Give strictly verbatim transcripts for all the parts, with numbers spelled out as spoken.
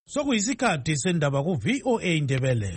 Sokuyisikhathi sendaba ku V O A Indebele.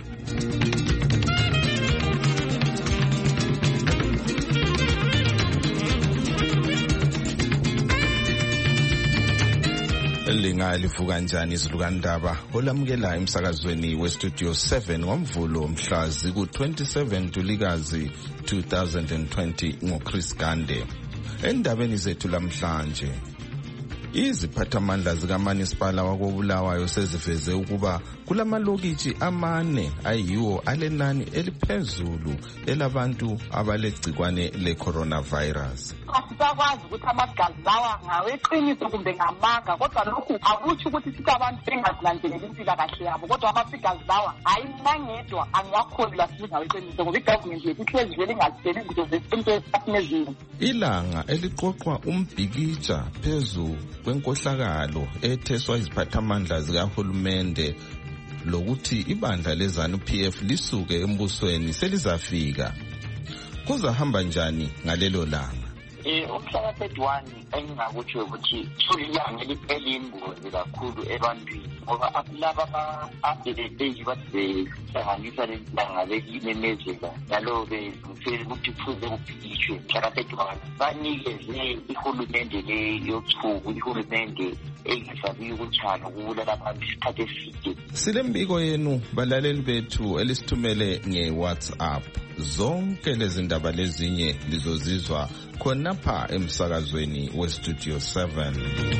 Linga livuka njani izilukandaba olamukela emsakazweni we Studio seven ngomvulo mhlazi ku twenty-seven Ntulikazi two thousand twenty ngoChris Gande. Endabeni zethu lamhlanje, iziphathamandla zikaManisipala wakoBulawayo seziveze ukuba kulamalokitshi amane ayiwo alenani eliphezulu elabantu abalegcikwane le-coronavirus. Asisakwazi ukuthi amagazi lawa ngaweqiniso kumbe ngamanga, kodwa lokhu akutsho ukuthi sithi abantu bengazilandeleli impilakahle yabo, kodwa amagazi lawa hayi mina ngedwa angiyakholelwa sithi ngaweqiniso ngoba igovernment yethu ihlezi vele ingazitsheli izinto zesintu esikhathini ezinye. Ilanga eliqoqwa umbhikitsha phezu kwenkohlakalo etheswa iziphathamandla zikahulumende lokuthi ibandla leZANU-P F lisuke embusweni selizafika. Kuzahamba njani ngalelo langa? Eh umhlaka thirty-one engingakutsho ukuthi sulilanga eliyingozi kakhulu ebantwini ngoba akulaba ababelethi bathi behlanganisa lelanga lememezela njalo bezifela ukuthi kufuze kuphikishwe umhlaka thirty-one. Banikeze ihulumende le yochuku, ihulumende engisabiyo ukutshana ukubulala abantu isikhathi eside. Silembiko yenu balaleli bethu elisithumele nge-WhatsApp. Zonke lezi ndaba lezinye lizozizwa khonapha emsakazweni we Studio seven.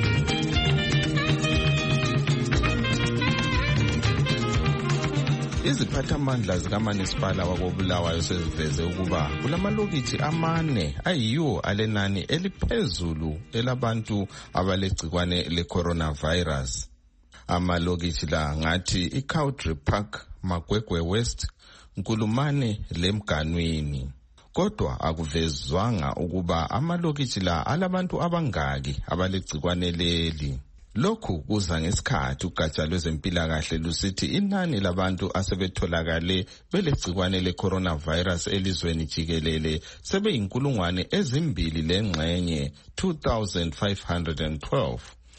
Iziphathamandla zikaManisipala wakoBulawayo seziveze ukuba kulamalokitshi amane ayiwo alenani eliphezulu elabantu abalegcikwane le-coronavirus. Amalokitshi la ngathi iCowdry Park, Magwegwe West, Nkulumane leMganwini. Kodwa akuvezwanga ukuba amalokitshi la alabantu abangaki abalegcikwane leli. Lokhu kuza ngesikhathi ugatsha lwezempilakahle lusithi inani labantu asebetholakale belegcikwane le-coronavirus elizweni jikelele sebeyinkulungwane ezimbili lengxenye two thousand five hundred twelve.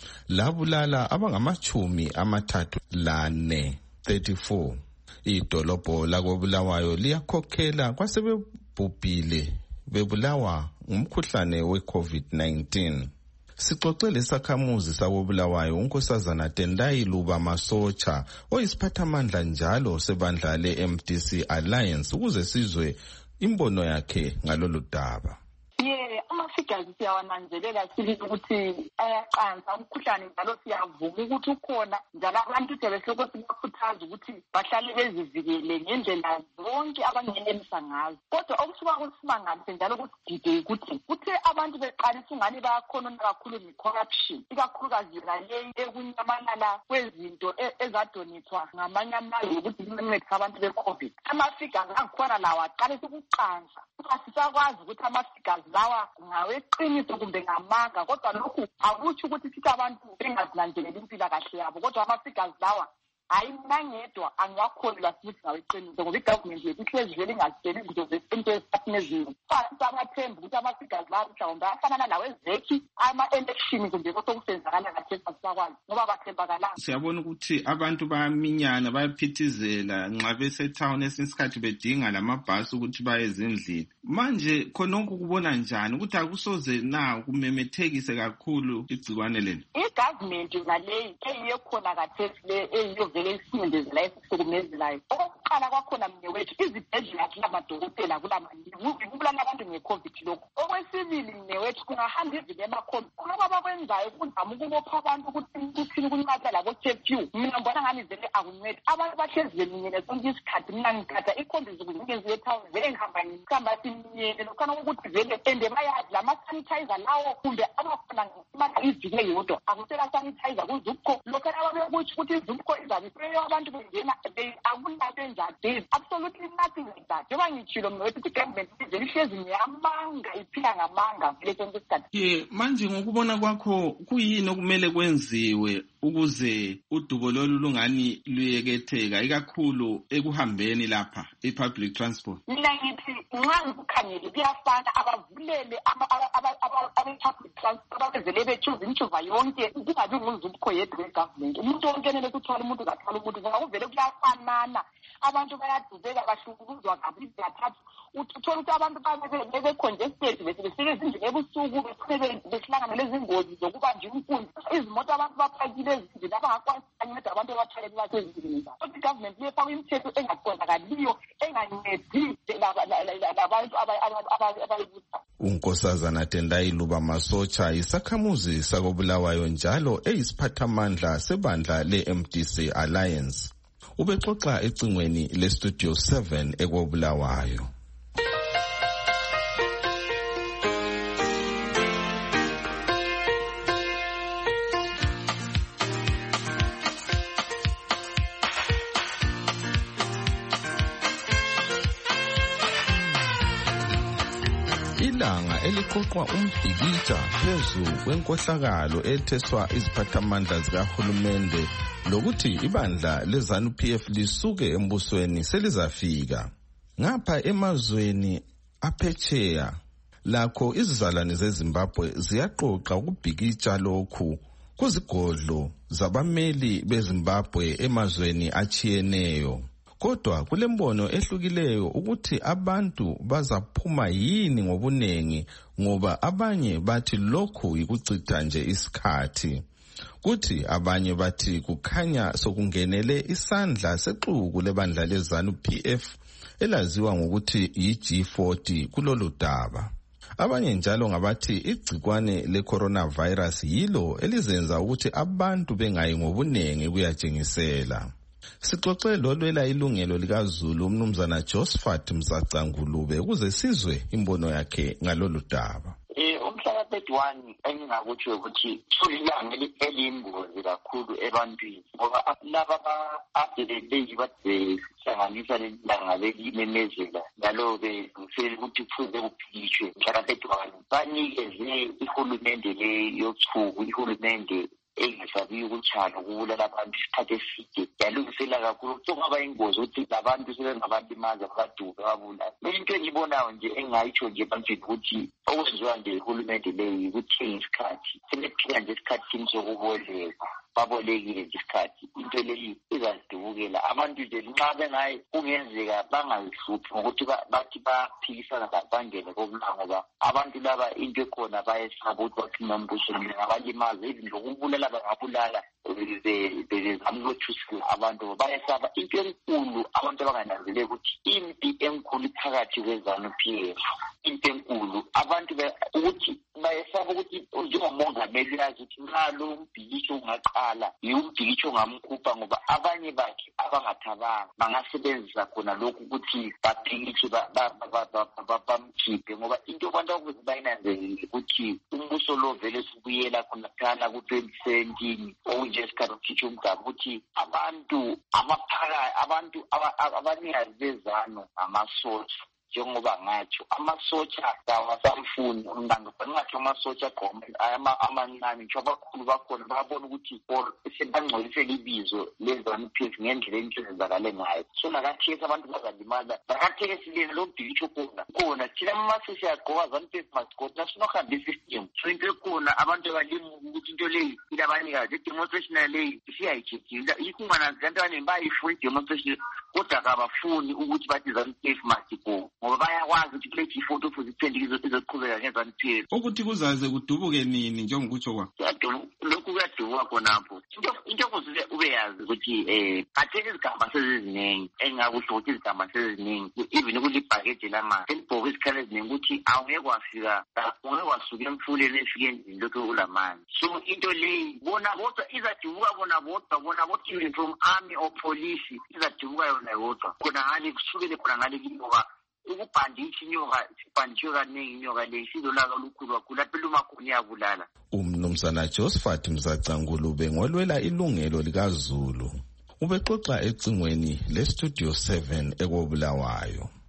Labulala abangamachumi amathathu lane thirty-four. Idolobho lakoBulawayo liyakhokhela kwasebebhubhile bebulawa ngumkhuhlane we-COVID nineteen. Sixoxele isakhamuzi sakoBulawayo uNkosazana Tendai Luba Masocha oyisiphathamandla njalo sebandla le-M D C Alliance ukuze sizwe imbono yakhe ngalolu daba. Amafigures siyawananzelela sibili ukuthi ayaqansa umkhuhlane njalo siyavuma ukuthi ukhona njalo abantu sebehloko sibakhuthaza ukuthi bahlale bezivikele ngendlela zonke abangenelisa ngazo. Kodwa okusuka kusimangalise njalo kusidide ukuthi kuthe abantu beqalisa ungani bayakhonona kakhulu nge-corruption, ikakhulukazi leyi ekunyamalala kwezinto ezadonethwa ngamanye amazwe ukuthi zincedise abantu be-COVID. Amafigures angikhona lawa aqalisa ukuqansa. Asisakwazi ukuthi amafigures lawa ngaweqiniso kumbe ngamanga, kodwa lokhu akutsho ukuthi sithi abantu bengazilandeleli impilakahle yabo, kodwa amafigures lawa hayi mina ngedwa angiyakholelwa sithi ngaweqiniso ngoba igovernment yethu ihlezi vele ingazitsheli izinto zesintu esikhathini ezinye. Sisamathemba ukuthi amafigures lawa mhlawumbe ayafana nawezekhi ama-election kumbe kosokusenzakala kahle sisakwazi ngoba bathembakalanga. Siyabona ukuthi abantu bayaminyana bayaphithizela nxa besetown esinye isikhathi bedinga lamabhasi ukuthi baye ezindlini. Manje khonokho kubona njani ukuthi akusoze na kumemethekise kakhulu igcikwane leli? I-government ngaleyi eyiyo khona kathesi eyiyo vele isindezela esihlukumezelayo. Okokuqala kwakhona mnye wethu izibhedlela kulamadokotela kulamaningi kubulala abantu nge-COVID lokhu. Okwesibili mnye wethu kungahamba ivili emakhona khonoko abakwenzayo kuzama ukubopha abantu ukuthi kuthini kunqatha labo-curfew. Mina ngibona ngani vele akuncedi abantu bahlezi beminyene sonke isikhathi. Mina ngithatha ikhombizi ukuze ngenziwe etown vele ngihamba ngihamba siminyene lokhana ukuthi vele ende bayazi lama-sanitizer lawo kumbe abakhona imata ivike yodwa akusela sanitizer kuzupco lokhana ababekutsho ukuthi izupco izabiseyo abantu bengena akunabenza this absolutely nothing like that. Njengoba ngitshilo mna wethu i-government ivele ihlezi ngiyamanga iphila ngamanga vele sonke isikhathi. Ye manje ngokubona kwakho kuyini okumele kwenziwe ukuze udubo lolu lungani luyeketheka ikakhulu ekuhambeni lapha i-public transport? Mina ngithi nxa ngikukhangele kuyafana abavulele aba-public transport abezele bethuza intshuva yonke kungabi nguzubukho yedwa egovernment. Umuntu wonke enele kuthwala umuntu kathwala umuntu ngoba kuvele kuyafanana. Abantu bayadubeka bahlukuluzwa kabili kathathu. Uthola ukuthi abantu bebe-congested besebenzile ezindlini ebusuku behlangana lezingozi zokubanjwa inkunzi. Izimoto abantu baphakile ezindlini abangakwanisa ukunceda abantu abathwalele basezindlini zabo. Kodwa igovernment iyefaka imithetho engaqondakaliyo engancedi labantu abayibusa. uNkosazana Tendai Luba Masocha isakhamuzi sakobulawayo njalo eyisiphathamandla sebandla le-M D C Alliance. Ubexoxa ecingweni le-Studio seven ekobulawayo. Ilanga eliqoqwa umbhikitsha phezu kwenkohlakalo etheswa iziphathamandla zikahulumende lokuthi ibandla le-ZANU-P F lisuke embusweni selizafika. Ngapha emazweni aphetsheya lakho izizalwane zeZimbabwe ziyaqoqa ukubhikitsha lokhu kuzigodlo zabameli beZimbabwe emazweni achiyeneyo. Kodwa kulembono ehlukileyo ukuthi abantu bazaphuma yini ngobunengi ngoba abanye bathi lokhu yikucitha nje isikhathi. Kuthi abanye bathi kukhanya sokungenele isandla sexuku lebandla le-ZANU-P F elaziwa ngokuthi yi-G forty kulolu daba. Abanye njalo ngabathi igcikwane le-coronavirus yilo elizenza ukuthi abantu bengayi ngobunengi kuyatshengisela. Sixoxe lolwela ilungelo likaZulu umnumzana Josephat Msacangulube ukuze sizwe imbono yakhe ngalolu daba. Eh umhlaka thirty-one engingakutsho ukuthi ilanga eliyingozi kakhulu ebantwini ngoba laba ababeleyi bahlanganisa lelanga belimemezela njalo besele ukuthi kufuze kuphikishwe umhlaka thirty-one banikeze ihulumende le yochuku ihulumende engisabiyo ukutshana ukubulala abantu isikhathi eside yalungisela kakhulu kungaba ingozi ukuthi labantu sebengabalimaza baduka babulala. Into engibonayo nje engayitsho nje ebantwini ukuthi okwenziwa nje ihulumende leyi ukuthenga isikhathi sebephika nje esikhathini sokuboleka babolekile nje isikhathi into leyi izazidubukela abantu nje nxa bengayi kungenzeka bangayihluphi ngokuthi bathi baphikisana bangene kokulanga ngoba abantu laba into ekhona bayesaba ukuthi baphuma embusweni ngabalimaza izinto lokubulala bangabulala bezamlothusela abantu bayesaba into enkulu abantu abangananzeleki ukuthi impi enkulu phakathi kwe-ZANU-P F into enkulu abantu ukuthi bayesaba ukuthi njengomongameli yazi ukuthi nxa lo mbhikisho ungaqala yiwumbhikisho ongamkhupha ngoba abanye bakhe abangathabanga bangasebenzisa khona lokhu ukuthi baphikishe bamkhiphe ngoba into abantu akuze bayinanzelile ukuthi umbuso lo vele sibuyela khona kuthana ku-twenty seventeen okunje esikhathi ukukhitsha umgaba ukuthi abantu abaphakathi abantu abanikazi bezano amasotsha njengoba ngatsho amasotsha kawasamfuni ngingathi amasotsha amancane nje abakhulu bakhona babona ukuthi sebangcolisela ibizo le-ZANU-P F ngendlela enhlenzakale ngayo so nakathesi abantu bazalimala nakathekesileni lo mbhikitsho khona khona thina mase siyagqoka ZANU-P F masigodi sinokuhamba isystem so into ekhona abantu abalimuka ukuthi into leyi ilabanikazi i-demonstration leyi siyayijejile yikho ungananzi kanti abaningi bayayifuna i-demonstration kodwa kabafuni ukuthi bathi ZANU-P F masigodi ngoba bayakwazi ukuthi kule G forty futhi iphendike izoqhubeka nge-ZANU-P F ukuthi kuzaze kudubuke nini njengokutsho kwa lokhu kuyadubuka khonapho into kuze ube yazi ukuthi um khathesi izigaba seziziningi engingakusho ukuthi izigaba seziziningi even kulibhakethi lamanzi selibhoke izikhala eziningi ukuthi awungeke kwafika ungeke kwasuka emfuleni efike endlini lokhu kulamanzi so into leyi bona kodwa izadubuka bona bodwa bona bodwa even from army or police izadubuka yona yodwa khona ngale kusukele khona ngale ngoba ukubhandisha inyoka sibhandishe kaningi inyoka le sizolaka olukhulu kakhulu lapho lumakhona iyabulala. Umnumzana Josephat Msacangulube ngolwela ilungelo likaZulu ubexoxa ecingweni le-Studio seven ekobulawayo.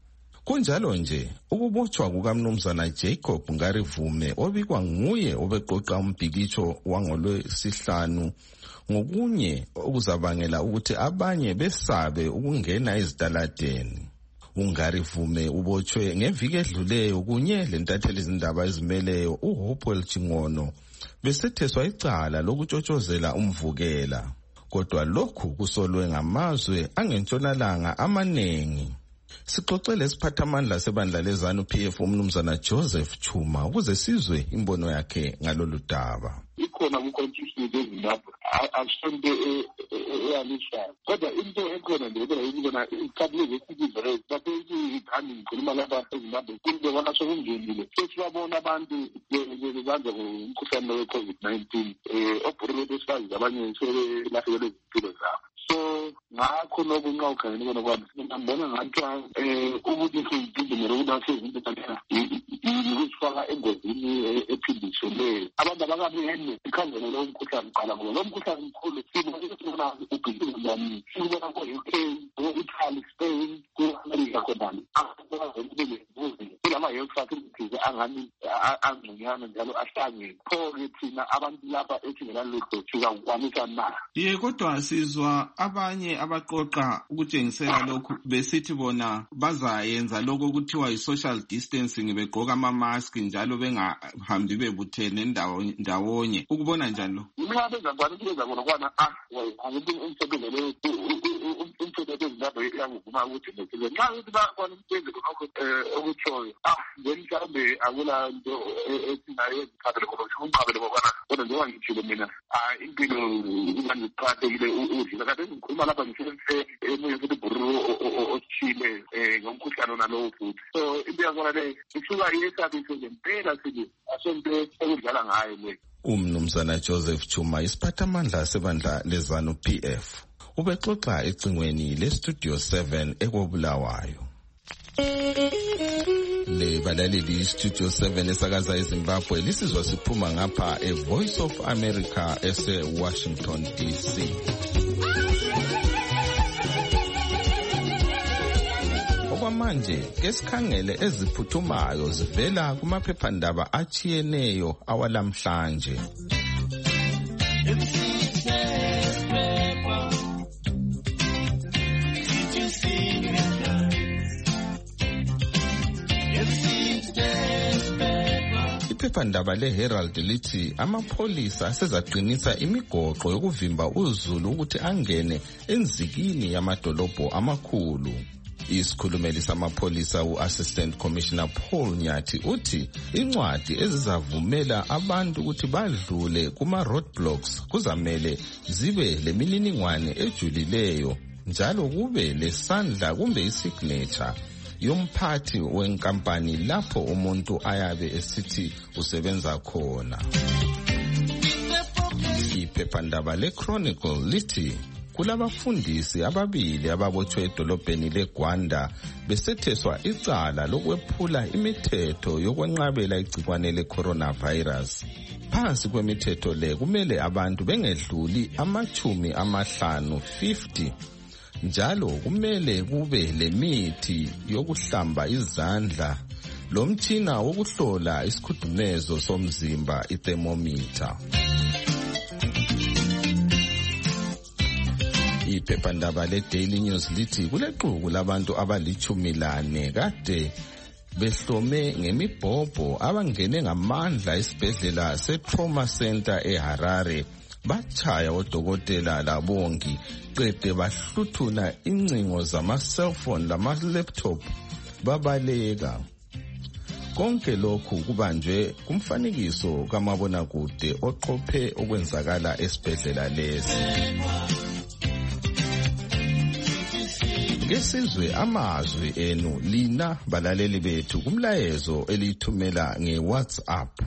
Kunjalo nje ukubotshwa kukaMnumzana Jacob Ngarivume obikwa nguye obeqoqa umbhikisho wangolwesihlanu ngokunye okuzabangela ukuthi abanye besabe ukungena ezitaladeni. uNgarivume ubotshwe ngeviki edluleyo kunye lentatheli izindaba ezimeleyo uHopewell Chingono besetheswa icala lokutshotshozela umvukela. Kodwa lokhu kusolwe ngamazwe angentshonalanga amanengi. Sixoxele isiphathamandla sebandla lezanu P F uMnumzana Joseph Chuma ukuze sizwe imbono yakhe ngalolu daba. Ikhona ku-constitution eZimbabwe asonto eyalishayo kodwa into ekhona nje ukubona icabulo zesibili rate lapho ikhani ngikhuluma lapha eZimbabwe into bona sokungenile sesibabona abantu bebanza ngomkhuhlane we-COVID nineteen obhurule besifazi abanye sebelahlekelwe izimpilo zabo. So ngakho lokho nxa ukhangele ubona kwami ngibona ngathiwa ukuthi seyidingele ukuthi sezinto zakhe yikufaka engozini ephindiseleyo abantu abakabuyene ikhangele lo mkhuhlane uqala ngoba lo mkhuhlane mkhulu sibona ubhidilani sibona ko-U K ko-Italy Spain ku-America khonani kulama health facilities angani angconywana njalo ahlangene pho-ke thina abantu lapha ethingelalutho sizakukwanisa na. Ye kodwa sizwa abanye abaqoqa ukutshengisela lokhu besithi bona bazayenza lokho kuthiwa yi-social distancing begqoka ama-mask njalo bengahambi bebuthene ndawonye. Ukubona njani lo? Mina bezakwana bezakona kwana ah angithi umsebenzi umsebenzi eZimbabwe yangivuma ukuthi ngizile nxa ukuthi bakwana umsebenzi lokho okutshoyo ah then mhlawumbe akula nto esinayo ezikhathele khona ukuthi umqabele ngokwana kodwa njengoba ngitshilo mina ah impilo ingangiqakathekile udlila kade ngikhuluma lapha ngisebenzise emunye futhi ibhururu othile ngomkhuhlane onalowo futhi. So into yakona le isuka iyesabiso ngempela sithi asonto ekudlala ngayo le. uMnumzana Joseph Chuma isiphathamandla sebandla lezanu P F ubexoxa ecingweni leStudio seven ekobulawayo. Le balaleli Studio seven esakaza eZimbabwe lisizwa siphuma ngapha eVoice of America ese Washington D C. Okwamanje ke sikhangele eziphuthumayo zivela kumaphephandaba achiyeneyo awalamhlanje. Iphephandaba leHerald lithi amapholisa asezaqinisa imigoqo yokuvimba uZulu ukuthi angene enzikini yamadolobho amakhulu. Isikhulumeli samapholisa uAssistant Commissioner Paul Nyathi uthi incwadi ezizavumela abantu ukuthi badlule kuma roadblocks kuzamele zibe lemininingwane ejulileyo njalo kube lesandla kumbe isignature yomphathi wenkampani lapho umuntu ayabe esithi usebenza khona. Iphephandaba leChronicle lithi kulabafundisi ababili ababotshwe edolobheni leGwanda besetheswa icala lokwephula imithetho yokwenqabela igcikwane leCoronavirus. Phansi kwemithetho le kumele abantu bengedluli amachumi amahlanu fifty njalo kumele kube lemithi yokuhlamba izandla lomtshina wokuhlola isikhudumezo somzimba ithermometer. Iphephandaba leDaily News lithi kulexuku labantu abalichumi lane kade behlome ngemibhobho abangene ngamandla esibhedlela seTrauma Center eHarare bachaya odokotela labongi qede bahluthuna incingo zama-cellphone lama-laptop babaleka. Konke lokhu kubanjwe kumfanekiso kamabonakude oqophe okwenzakala esibhedlela lesi. Ngesizwe amazwi enu lina balaleli bethu kumlayezo elithumela ngeWhatsApp.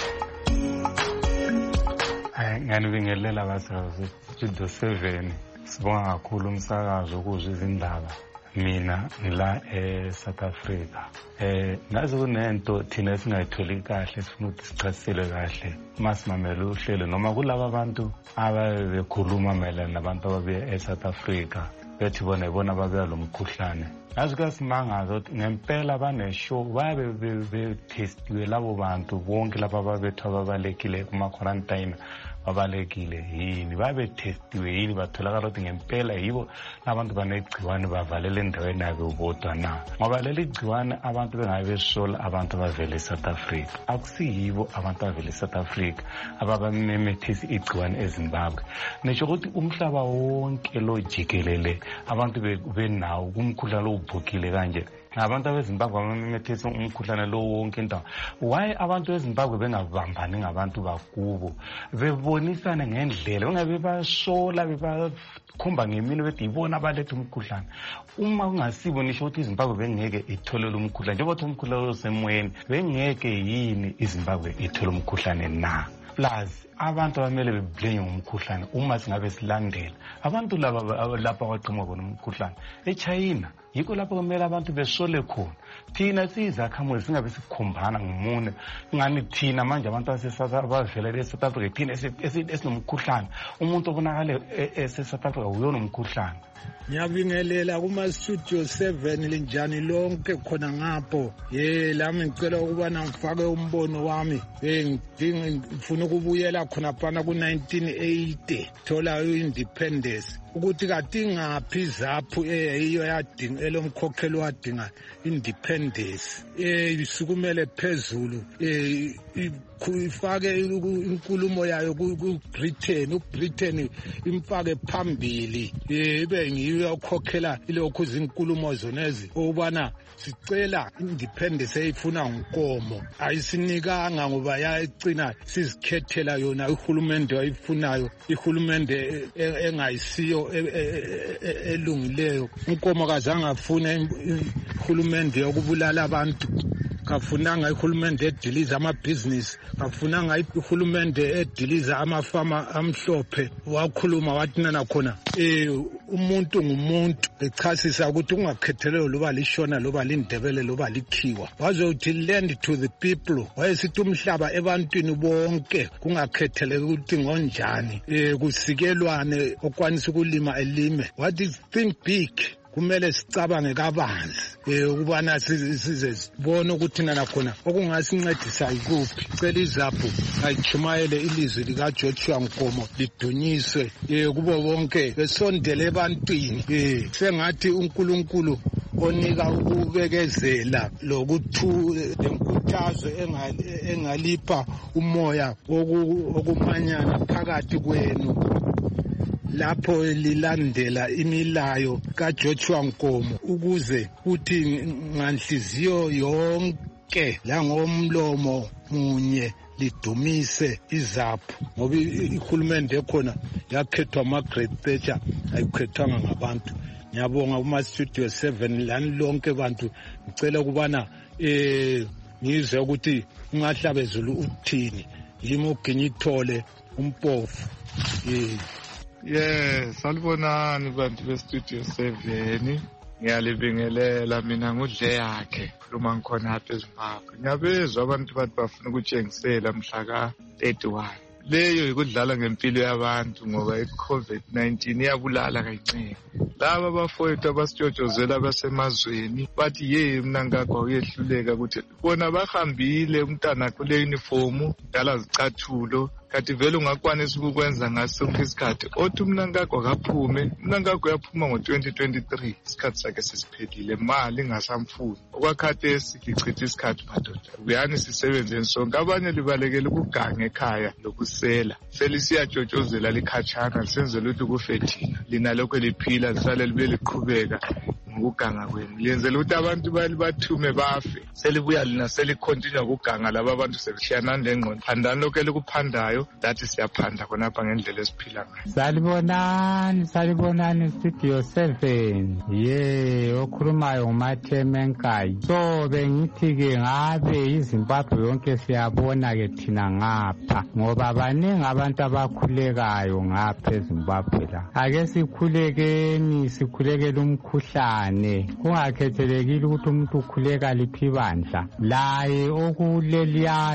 Nganibingelela abasakazi Studio seven sibonga kakhulu umsakazo ukuzwa izindaba. Mina ngila eSouth Africa. Eh nazo kunento thina esingayitholi kahle sifuna ukuthi sichasisele kahle. Masimamela uhlelo noma kulabo abantu ababekhuluma mayelana nabantu ababuye eSouth Africa. bethi bona ibona babeka lo mkhuhlane. Yazi kuyasimanga ukuthi ngempela baneshow babe betestiwe labo bantu bonke laba babethu ababalekile kuma quarantine babalekile yini babe testiwe yini batholakala ukuthi ngempela yibo abantu banegciwane bavalele endaweni yabo bodwa na ngoba leli gciwane abantu bengabe besola abantu bavele South Africa akusiyibo abantu bavele South Africa ababamemethisa igciwane eZimbabwe nesho ukuthi umhlaba wonke lo jikelele abantu benawo kumkhuhlane lo ubhokile kanje abantu beZimbabwe bamemethisa umkhuhlane lo wonke indawo why abantu beZimbabwe bengabambani ngabantu bakubo bebonisana ngendlela bengabe basola bebakhomba ngemini bethi ibona abalethe umkhuhlane uma ungasibo nisho ukuthi iZimbabwe bengeke ithole lo mkhuhlane njengoba umkhuhlane osemoyeni bengeke yini iZimbabwe ithole umkhuhlane na plus abantu abamele beblame umkhuhlane uma singabe silandela abantu laba lapha kwaqhamuka khona umkhuhlane eChina yiko lapho kumele abantu besole khona thina sizakhamuzi singabe sikhombana ngumune ngani thina manje abantu abavela eSouth Africa thina esinomkhuhlane umuntu obonakala eSouth Africa uyona umkhuhlane. Ngiyabingelela kuma studio seven linjani lonke khona ngapho ye lami ngicela ukubana ngifake umbono wami ngifuna ukubuyela khona phana ku nineteen eighty thola independence ukuthi kati ngaphi zaphu eyiyo yadinga elomkhokhelo wadinga independence eh isukumele phezulu eh ifake inkulumo yayo ku Britain uBritain imfake phambili ibe ngiyo ukhokhela ilokhu izinkulumo zonezi ubana sicela independence eyifuna ngonkomo ayisinikanga ngoba yacina sizikhethela yona uhulumende ayifunayo ihulumende engayisiyo elungileyo unkomo kazange afune ihulumende yokubulala abantu kafunanga ihulumende ediliza amabhizinisi kafunanga ihulumende ediliza amafama amhlophe wakhuluma wathi nana khona eh umuntu ngumuntu echasisa ukuthi ungakhethelelo loba lishona loba lindebele loba likhiwa wazothi land to the people wayesithi umhlaba ebantwini bonke kungakhetheleki ukuthi ngonjani eh kusikelwane okwanisa ukulima elime what is think big kumele sicabange kabanzi eh ukubana size sibone ukuthi nana khona okungasincedisa ikuphi cela izaphu ayichumayele ilizwi lika Joshua Nkomo lidunyiswe eh kubo bonke besondele ebantwini eh sengathi uNkulunkulu onika ukubekezela lokuthu lenkuthazo engalipha umoya okumanyana phakathi kwenu lapho lilandela imilayo kaJoshua Nkomo ukuze kuthi nganhliziyo yonke la ngomlomo munye lidumise izaphu ngoba ihulumende ekhona yakhethwa Margaret Thatcher ayikhethwanga ngabantu. Ngiyabonga kuma studio seven lani lonke bantu ngicela kubana eh ngizwe ukuthi ungahlabezulu uthini yimi uginyithole umpofu eh yes salibonani bantu be studio seven ngiyalibingelela mina ngudle yakhe khuluma ngikhona apha eZimbabwe ngiyabezwa abantu bathi bafuna ukutshengisela mhla ka thirty-one leyo ikudlala ngempilo yabantu ngoba iCovid nineteen iyabulala kayincane laba bafowethu abasitshotshozela abasemazweni bathi ye mina ngakho uyehluleka ukuthi bona bahambile umntana kule uniform dala zicathulo kati vele ungakwanisa ukukwenza ngaso sonke isikhathi othi umna ngakho akaphume umna ngakho yaphuma ngo twenty twenty-three isikhathi sakhe sesiphelile mali ngasamfuni okwakhathesi lichitha isikhathi madoda uyani sisebenzeni sonke abanye libalekele ukuganga ekhaya lokusela selisiyajotshozela likhatshana lisenzela ukuthi kufe thina lina lokho liphila lisale libe liqhubeka ngokuganga kwenu lenzela ukuthi abantu bali bathume bafe selibuya lina selicontinue ukuganga laba abantu sebeshiyana nengqondo phandani lokho elikuphandayo that siyaphanda khonapha ngendlela esiphila ngayo. Salibonani salibonani studio seven ye okhulumayo nguMathemenkayi so bengithi ke ngabe iZimbabwe yonke siyabona ke thina ngapha ngoba baningi abantu abakhulekayo ngapha eZimbabwe la ake sikhulekeni sikhulekele umkhuhlane baxhumane kungakhethelekile ukuthi umuntu ukhuleka liphi bandla laye okuleliya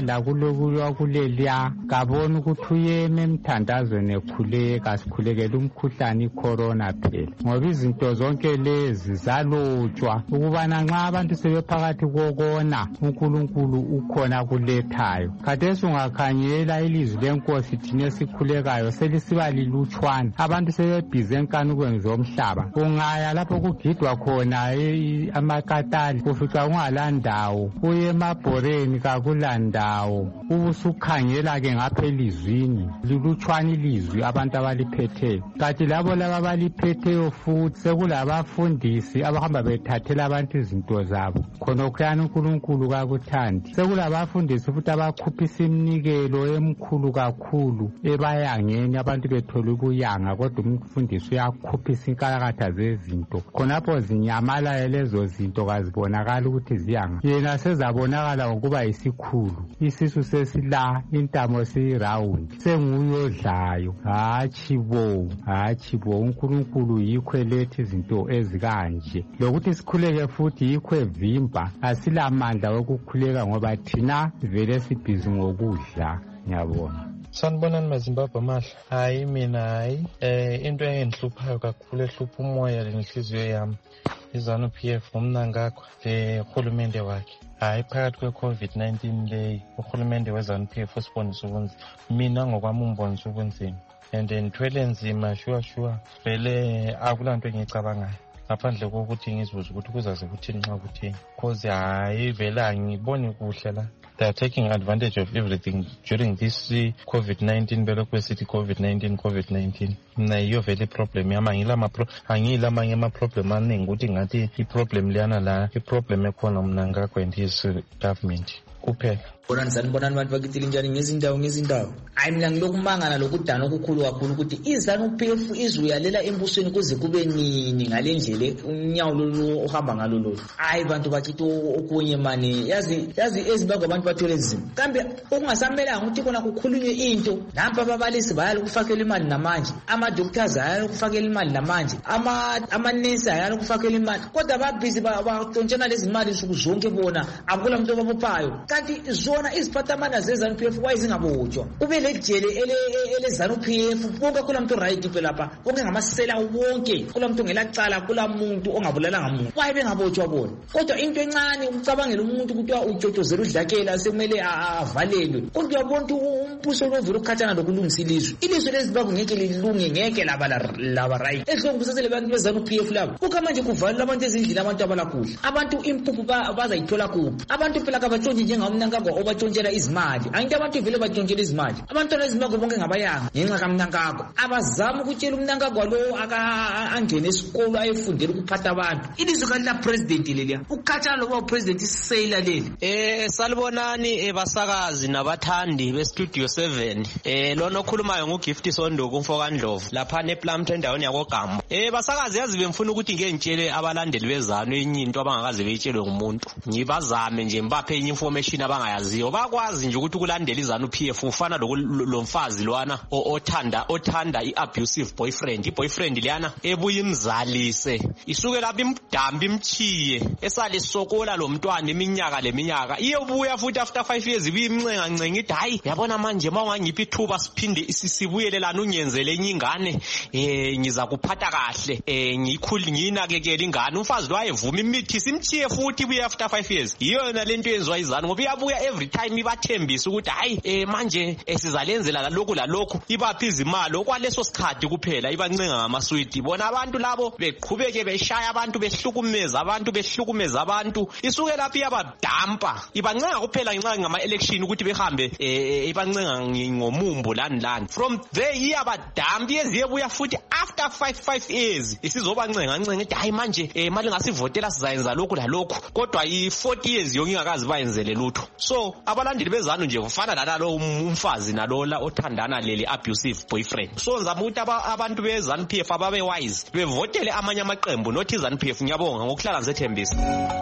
lakuleliya kabona ukuthi uyeme emthandazweni ekhuleka sikhulekela umkhuhlane icorona phela ngoba izinto zonke lezi zalotshwa ukubana nxa abantu sebephakathi kokona uNkulunkulu ukhona kulethayo khathesi ungakhangela ilizwi lenkosi thina esikhulekayo selisiba lilutshwana abantu sebebhize enkanukweni zomhlaba ungaya lapho kugidwa khona amakatali ufica kungalandawo uye emabhoreni kakulandawo ubusukhangela ke ngapha elizwini lilutshwana ilizwi abantu abaliphetheyo kanti labo laba abaliphetheyo futhi sekulabafundisi abahamba bethathela abantu izinto zabo khonokuyana uNkulunkulu kakuthandi sekulabafundisi futhi abakhuphisa iminikelo emkhulu kakhulu ebayangeni abantu bethola ukuyanga kodwa umfundisi uyakhuphisa inkalakatha zezinto khonapho zinyamalayo lezo zinto kazibonakala ukuthi ziyanga yena sezabonakala ngokuba yisikhulu isisu sesila intamo siyirawundi senguyodlayo hatshi bo hatshi bo uNkulunkulu yikho eletha izinto ezikanje lokuthi sikhuleke futhi yikho evimba asilamandla wokukhuleka ngoba thina vele sibhizi ngokudla ngiyabona. Sanibonani maZimbabwe mahla. Hayi mina hayi eh into engihluphayo kakhulu ehlupha umoya lenhliziyo yami izanu P F umnangakho le khulumende wakhe. Hayi phakathi kwe COVID nineteen le uhulumende wezanu P F usibonisa ubunzima. Mina ngokwami umbonisa ubunzima and ngithwele nzima sure sure vele akulanto engicabangayo ngaphandle kokuthi ngizibuza ukuthi kuzaze kuthini nxa kuthini cause hayi vele angiboni kuhle la. They are taking advantage of everything during this uh, COVID nineteen belokwe sithi COVID nineteen COVID nineteen na iyo vele problem yama ngila ma angila amanye ama problem aningi ukuthi ngathi i problem liyana la i problem ekhona umnangakho and his uh, government kuphela. Bonani sanibonani bantu bakithile njani ngezindawo ngezindawo. Hayi mina ngilokumangana lokudana okukhulu kakhulu ukuthi izanu P F izuyalela embusweni kuze kube nini ngalendlela unyawo lolu ohamba ngalo lolu. Hayi bantu bakithi okunye mani yazi yazi ezimbabwe abantu bathole izimo. Kambe okungasamelanga ukuthi kona kukhulunywe into nampa ababalisi bayalo kufakela imali namanje ama doctors ayalo kufakela imali namanje ama ama nurse ayalo kufakela imali kodwa babhizi batontsana lezi imali nsuku zonke bona akula muntu obaphayo kanti zona iziphathamana zezanu P F wayizingabotshwa kube lejele ele elezanu P F bonke kula muntu right phela lapha bonke ngamasela wonke kula muntu ngelacala kula muntu ongabulalanga umuntu waye bengabotshwa bona kodwa into encane ucabangela umuntu ukuthi utshotshozela udlakela sekumele avalelwe kodwa uyabona umbuso lovula ukukhathana lokulungisa ilizwe ilizwe leZimbabwe ngeke lilunge ngeke laba laba right ehlongusasele abantu bezanu P F labo kuka manje kuvalwa abantu ezindlini abantu abalakudla abantu impuphu bazayithola kuphi abantu phela kabatshonje njengamnangagwa obatshontshela izimali angithi abantu vele batshontshela izimali abantwana ezimbabwe bonke ngabayanga ngenxa kamnangagwa abazama ukutshela umnangagwa lo angene esikolo ayefundela ukuphatha abantu ilizwe kalila president leliya ukukhathana loba upresident isiseyila leli. Eh salibonani ebasakazi nabathandi be Studio seven eh lona okhulumayo nguGift Sonduku umfokandlovu lapha nePlumton endaweni yakoGambo. Eh basakazi yazi bemfuna ukuthi ngeke ngitshele abalandeli bezano enye into abangakaze beyitshelwe ngumuntu ngibazame nje mbaphe enye information abangayaziyo bakwazi nje ukuthi kulandela izanu P F ufana lo mfazi lwana othanda othanda iabusive boyfriend iboyfriend liyana ebuye imzalise isuke lapha imdambi imchiye esale sokola lo mntwana iminyaka leminyaka iyobuya futhi after five years ibimncenga ncenga ithi hayi yabona manje mawangiphi ithuba siphinde sisibuyelelana unyenzele enye ingane eh ngiza kuphatha kahle eh ngikhuli nginakekela ingane umfazi lo ayevuma imithi simchiye futhi ibuye after five years iyona lento yenziwa izanu ngoba iyabuya every time ibathembisa ukuthi hayi eh manje esizalenzela lokhu lalokhu ibaphi izimali okwaleso sikhathi kuphela ibancenga ngamaswiti bona abantu labo beqhubeke beshaya abantu behlukumeza abantu behlukumeza abantu isuke lapha iyabadampa ibancenga kuphela ngenxa ngama election ukuthi behambe eh ibancenga ngomumbu lani lani from there iyabadampa yeziyebuya futhi after five five years isizobancenga ncenga ethi hayi manje eh mali ngasivotela sizayenza lokhu lalokhu kodwa i forty years yonke ingakazi bayenzele lutho. So abalandeli bezanu nje ufana nalalo umfazi nalola othandana leli abusive boyfriend. So ngizama ukuthi abantu bezanu P F ababe wise bevotele amanye amaqembu nothi izanu P F ngiyabonga ngokuhlala ngizethembisa.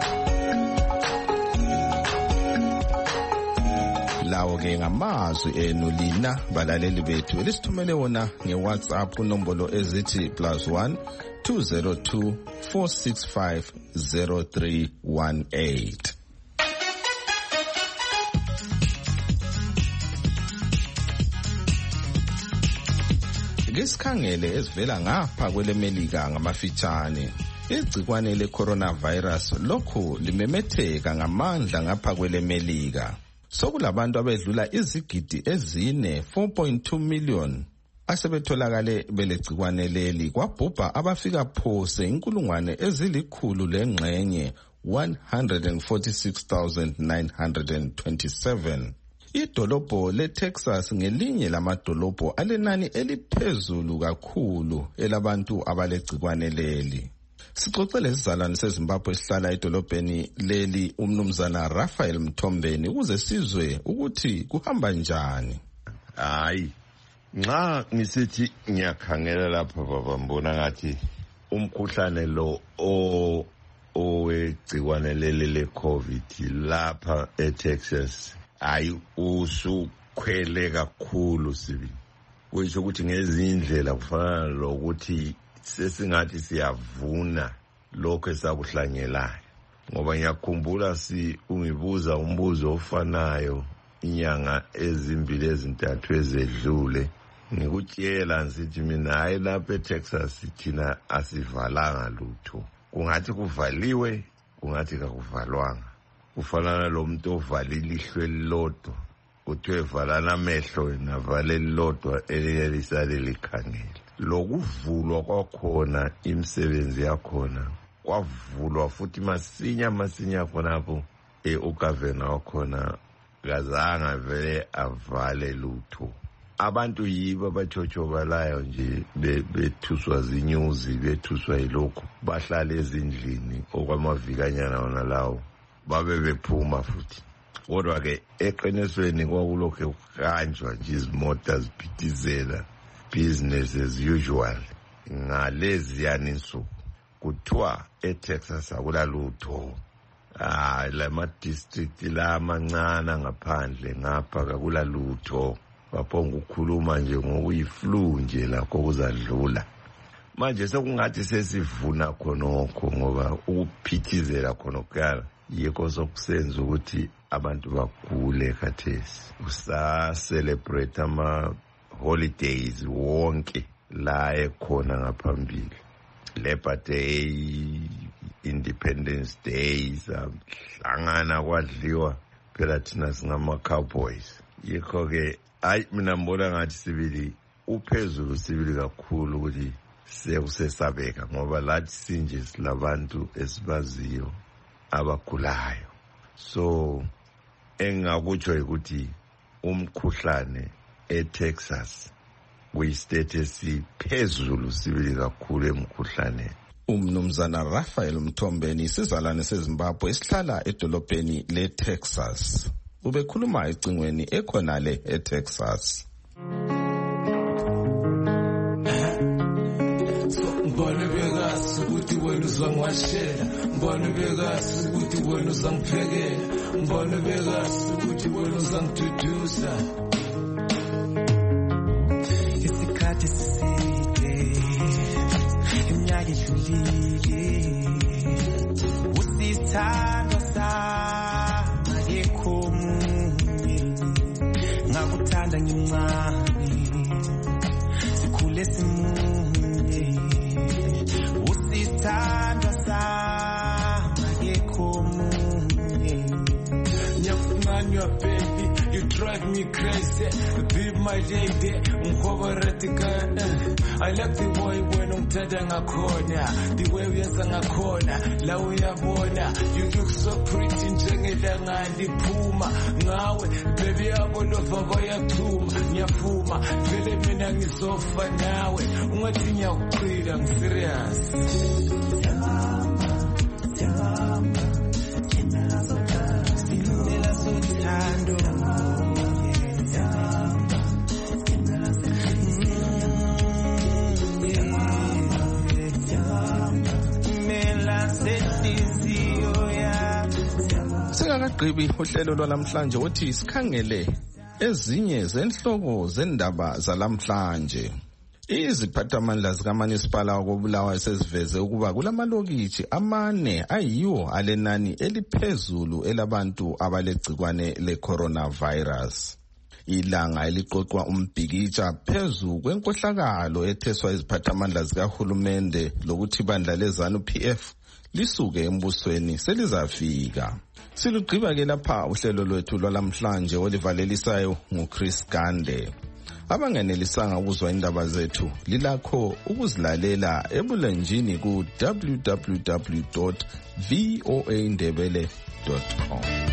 Lawo ke ngamazwi enu lina balaleli bethu elisithumele wona ngeWhatsApp kunombolo ezithi plus one two zero two, four six five, zero three one eight. Ngesikhangele ezivela ngapha kwelemelika ngamafitshane, igcikwane le-coronavirus lokhu limemetheka ngamandla ngapha kwelemelika. Sokulabantu abedlula izigidi ezine, four point two million, asebetholakale belegcikwane leli, kwabhubha abafika phose inkulungwane ezilikhulu lengxenye, one hundred forty-six thousand nine hundred twenty-seven. Idolobho leTexas ngelinye lamadolobho alenani eliphezulu kakhulu elabantu abalegcikwane leli. Sixoxele isizalwane seZimbabwe esihlala edolobheni leli umnumzana Raphael Mthombeni ukuze sizwe ukuthi kuhamba njani. Hayi, nxa ngisithi ngiyakhangela lapha baba mbona ngathi umkhuhlane lo o owegcikwane leli le-COVID lapha eTexas hayi usukhwele kakhulu sibili. Kuyisho ukuthi ngezindlela kufana lokuthi sesingathi siyavuna lokho esakuhlanyelayo, ngoba ngiyakhumbula si ungibuza umbuzo ofanayo inyanga ezimbili ezintathu ezedlule, ngikutshela nsithi mina hayi lapha eTexas thina asivalanga lutho. Kungathi kuvaliwe, kungathi kakuvalwanga. Kufanana lo muntu ovalile ihlwe lodwa, kuthiwe valana amehlo navale lodwa elilisale likhangele. Lokuvulwa kwakhona imisebenzi yakhona kwavulwa futhi masinya masinya khonapho e ugavana wakhona kazanga vele avale lutho. Abantu yibo abathotshobalayo nje bethuswa zinyuzi, bethuswa yilokhu, bahlala ezindlini okwamavikanyana wona lawo babe bephuma futhi. Kodwa ke eqinisweni kwakulokho kuhanjwa nje izimota ziphithizela, business as usual. Ngalezi yaninsuku kuthiwa eTexas akulalutho. Ah, lama district la amancane ngaphandle ngapha kakulalutho. Baphonga ukukhuluma nje ngokuyiflu nje lakho kuzadlula. Manje sekungathi sesivuna khonokho ngoba ukuphithizela khonokho yikho sokusenza ukuthi abantu bagule khathesi. Usa celebrate ama holidays wonke la ekhona ngaphambili. Labor Day, Independence Day, hlangana kwadliwa phela thina singama Cowboys. Yikho ke hayi mina mbona ngathi sibili uphezulu sibili kakhulu ukuthi sekusesabeka ngoba lathi sinje silabantu esibaziyo abagulayo. So engakutsho ukuthi umkhuhlane eTexas kuyistate esiphezulu sibili kakhulu emkhuhlane. Umnumzana Raphael Mthombeni isizalwane seZimbabwe esihlala edolobheni leTexas. Ubekhuluma ecingweni ekhonale eTexas. Mbona bekasi ukuthi wena uzangwashela, mbona bekasi ukuthi wena uzangiphekela, mbona bekasi ukuthi wena uzangithudusa. Isikhathi siside, iminyaka idlulile, usithando sami akekho munye, ngakuthanda ngimncane, sikhule simunye, usithando sami akekho munye. Nyafumanywa baby, you drive me crazy, be my lady, umkhoboratika. I like the way when umthanda ngakhona, the way uyenza ngakhona, la uyabona, you look so pretty njengelanga liphuma ngawe, baby yabo lova bayathuma, ngiyafuma, vele mina ngizofa nawe, ungathi ngiyakuqila, ngiserious. Siyahamba, siyahamba, kina sothando, sinela sothando. Singakagqibi uhlelo lwalamhlanje uthi sikhangele ezinye zenhloko zendaba zalamhlanje. Iziphathamandla zikamasipala wakobulawayo seziveze ukuba kulamalokitshi amane ayiwo alenani eliphezulu elabantu abalegcikwane le-coronavirus. Ilanga eliqoqwa umbhikitsha phezu kwenkohlakalo etheswa iziphathamandla zikahulumende lokuthi ibandla leZANU-P F lisuke embusweni selizafika. Silugqiba-ke lapha uhlelo lwethu lwalamhlanje olivalelisayo nguChris Gande. Abangenelisanga ukuzwa indaba zethu lilakho ukuzilalela ebulenjini ku w w w dot v o a ndebele dot com.